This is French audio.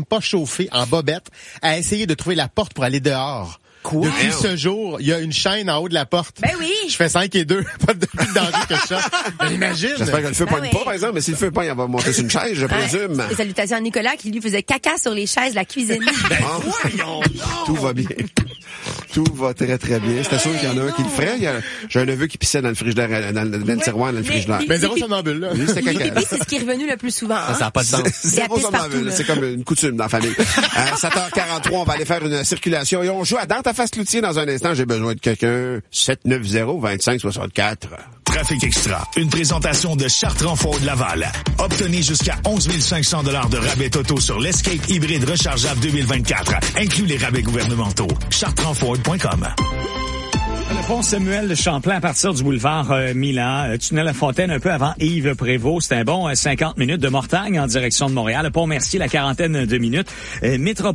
même pas chauffé, en bobette, à essayer de trouver la porte pour aller dehors. Quoi? Depuis ce jour, il y a une chaîne en haut de la porte. Ben oui. Je fais 5 et 2. Pas de danger que je sorte. Ben, imagine. J'espère que le feu pogne pas, par exemple, mais si le feu pogne, elle va monter sur une chaise, je présume. Et salutations à Nicolas qui lui faisait caca sur les chaises de la cuisine. Tout va bien. Tout va très, très bien. C'était sûr qu'il y en a un qui le ferait. J'ai un neveu qui pissait dans le frigidaire, dans le tiroir, dans le frigidaire. Mais zéro somnambule, là. Lui, c'était caca. Pipi, c'est ce qui est revenu le plus souvent. Hein? Ça n'a pas de sens. Zéro pisse partout, somnambule. là. C'est comme une coutume dans la famille. 7h43, on va aller faire une circulation et on joue à Dans ta face Cloutier dans un instant. J'ai besoin de quelqu'un. 790-2564. Trafic Extra, une présentation de Chartres-en-Faude-Laval. Obtenez jusqu'à 11 500 $ de rabais totaux sur l'Escape hybride rechargeable 2024. Inclut les rabais gouvernementaux. chartres-en-faude.com. Le pont Samuel de Champlain à partir du boulevard Milan, tunnel La Fontaine un peu avant Yves Prévost. C'est un bon 50 minutes de Mortagne en direction de Montréal. Le pont Mercier, la quarantaine de minutes. Métropole